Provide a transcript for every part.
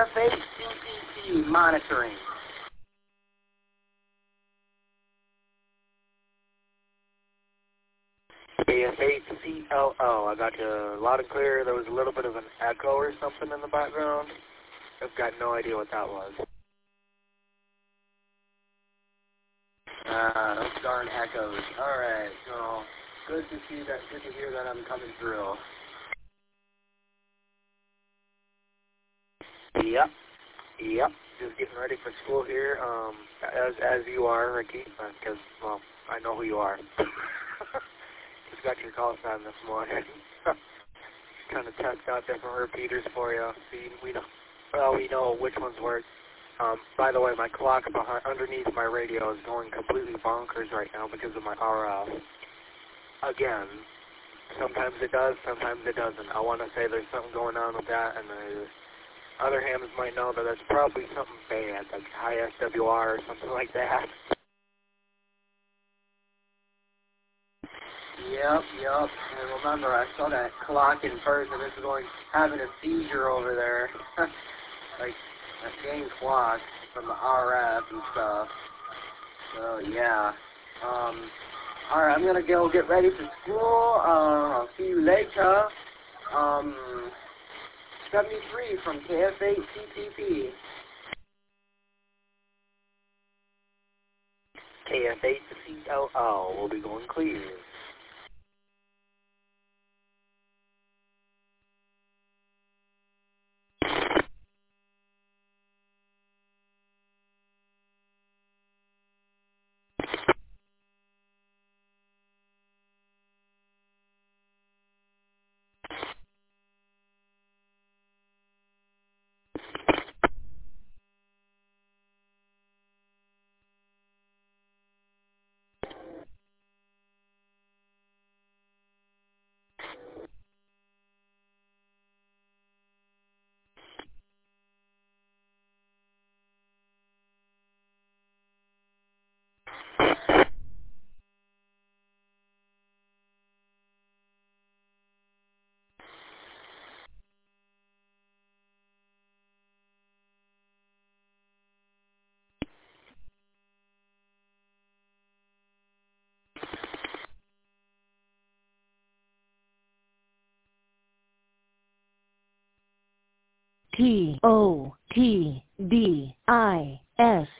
KF8CPP monitoring. KF8CLO. I got you loud and clear. There was a little bit of an echo or something in the background. I've got no idea what that was. Those darn echoes. Alright, so good to see that, good to hear that I'm coming through. Yep. Just getting ready for school here. As you are, Ricky, because well, I know who you are. Just got your call sign this morning. Kind of test out different repeaters for you. See, we know which ones work. By the way, my clock underneath my radio is going completely bonkers right now because of my RF. Again, sometimes it does, sometimes it doesn't. I want to say there's something going on with that, and the other hams might know that it's probably something bad, like high SWR or something like that. Yep. And remember, I saw that clock in person. This is going having a seizure over there. Like that dang clock from the RF and stuff. So yeah. Alright, I'm gonna go get ready for school. I'll see you later. 73 from KF8CPP. KF8CLO will be going clear. TOTDIS.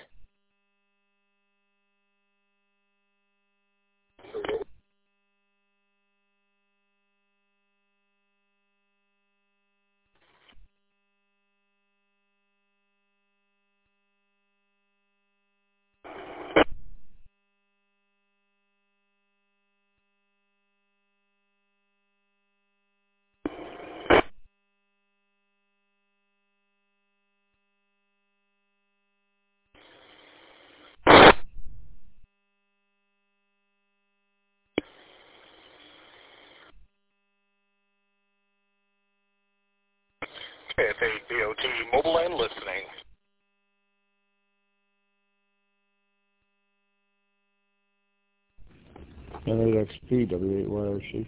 KF8DOT mobile and listening. NAXP W8YRC.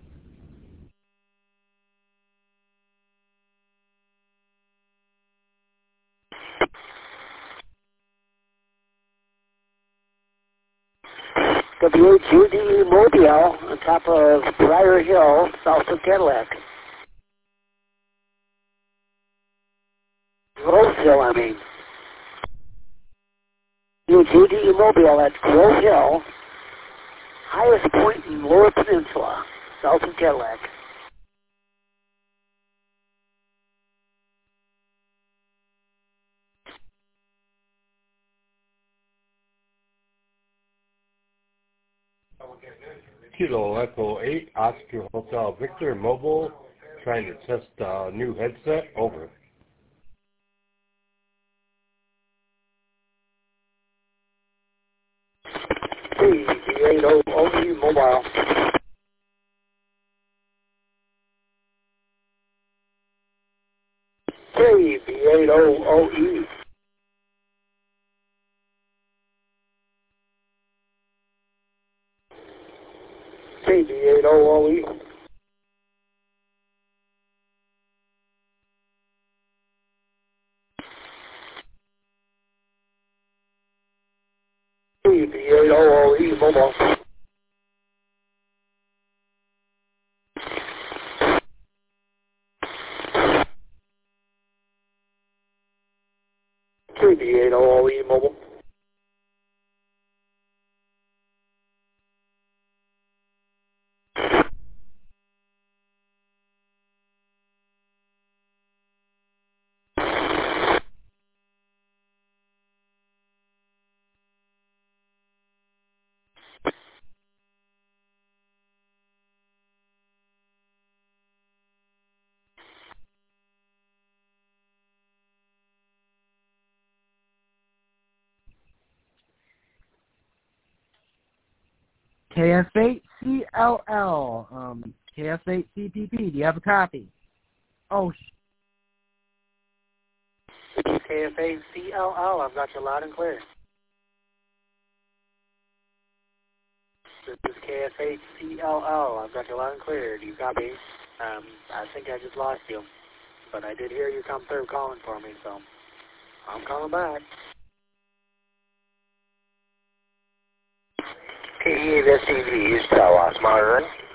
WHUD Mobile on top of Briar Hill, south of Cadillac. Roseville, I mean. WHUD Mobile at Grove Hill, highest point in Lower Peninsula, south of Cadillac. Kilo Echo 8, Oscar Hotel Victor Mobile, trying to test a new headset, over. KV80OE Mobile. KV80OE. KV80OE. Mobile. KV8 OLE Mobile. KF8CLL, KF8CPP, do you have a copy? Oh, KFA-CLL, I've got you loud and clear. This is KFA-CLL, I've got you loud and clear. Do you copy? I think I just lost you, but I did hear you come through calling for me, so I'm calling back. KE, this TV is Tawas, monitoring.